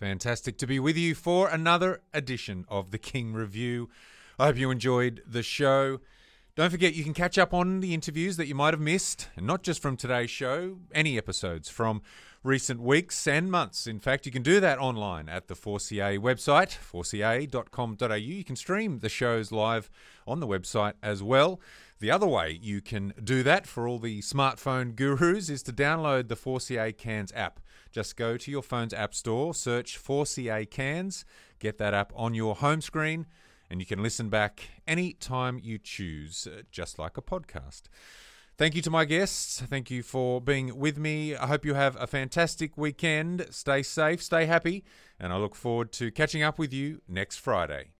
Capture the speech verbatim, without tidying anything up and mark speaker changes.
Speaker 1: Fantastic to be with you for another edition of the King Review. I hope you enjoyed the show. Don't forget you can catch up on the interviews that you might have missed, and not just from today's show, any episodes from recent weeks and months. In fact, you can do that online at the four C A website, four c a dot com dot a u. You can stream the shows live on the website as well. The other way you can do that for all the smartphone gurus is to download the four C A Cairns app. Just go to your phone's app store, search four C A Cairns, get that app on your home screen, and you can listen back any time you choose, just like a podcast. Thank you to my guests. Thank you for being with me. I hope you have a fantastic weekend. Stay safe, stay happy, and I look forward to catching up with you next Friday.